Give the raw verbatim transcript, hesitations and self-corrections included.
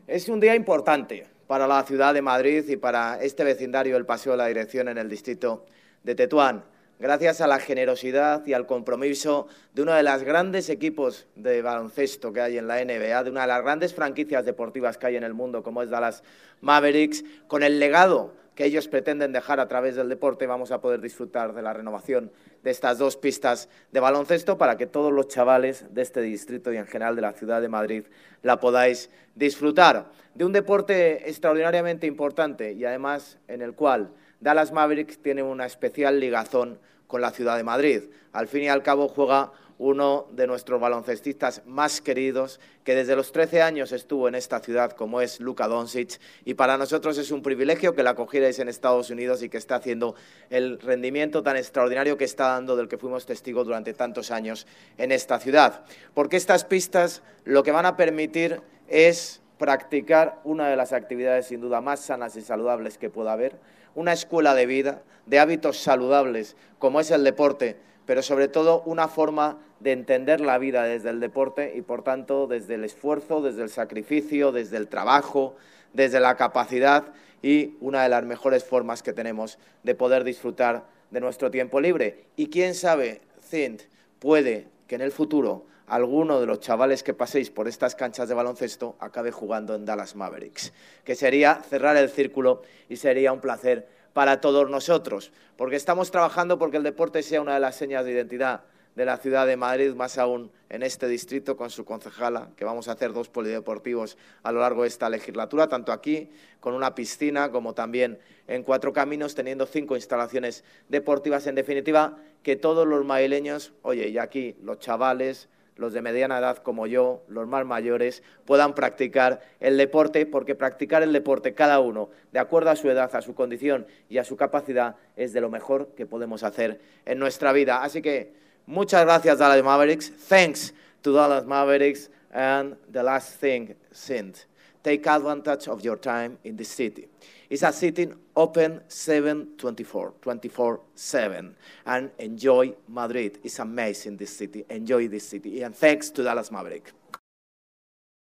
Es un día importante para la ciudad de Madrid y para este vecindario del Paseo de la Dirección en el distrito de Tetuán, gracias a la generosidad y al compromiso de uno de los grandes equipos de baloncesto que hay en la N B A, de una de las grandes franquicias deportivas que hay en el mundo, como es Dallas Mavericks, con el legado que ellos pretenden dejar a través del deporte. Vamos a poder disfrutar de la renovación de estas dos pistas de baloncesto para que todos los chavales de este distrito y en general de la ciudad de Madrid la podáis disfrutar. De un deporte extraordinariamente importante y además en el cual Dallas Mavericks tiene una especial ligazón con la ciudad de Madrid. Al fin y al cabo juega uno de nuestros baloncestistas más queridos, que desde los trece años estuvo en esta ciudad, como es Luka Doncic, y para nosotros es un privilegio que la acogierais en Estados Unidos y que está haciendo el rendimiento tan extraordinario que está dando, del que fuimos testigos durante tantos años en esta ciudad. Porque estas pistas lo que van a permitir es practicar una de las actividades sin duda más sanas y saludables que pueda haber, una escuela de vida, de hábitos saludables, como es el deporte, pero sobre todo una forma de entender la vida desde el deporte y, por tanto, desde el esfuerzo, desde el sacrificio, desde el trabajo, desde la capacidad y una de las mejores formas que tenemos de poder disfrutar de nuestro tiempo libre. Y quién sabe, Cint, puede que en el futuro alguno de los chavales que paséis por estas canchas de baloncesto acabe jugando en Dallas Mavericks, que sería cerrar el círculo y sería un placer para todos nosotros, porque estamos trabajando porque el deporte sea una de las señas de identidad de la ciudad de Madrid, más aún en este distrito con su concejala, que vamos a hacer dos polideportivos a lo largo de esta legislatura, tanto aquí con una piscina como también en Cuatro Caminos, teniendo cinco instalaciones deportivas. En definitiva, que todos los madrileños, oye, y aquí los chavales, los de mediana edad como yo, los más mayores, puedan practicar el deporte, porque practicar el deporte cada uno, de acuerdo a su edad, a su condición y a su capacidad, es de lo mejor que podemos hacer en nuestra vida. Así que muchas gracias, Dallas Mavericks. Thanks to Dallas Mavericks. And the last thing, Cint, take advantage of your time in the city. It's a city open seven twenty-four, twenty-four seven, and enjoy Madrid. It's amazing, this city. Enjoy this city. And thanks to Dallas Maverick.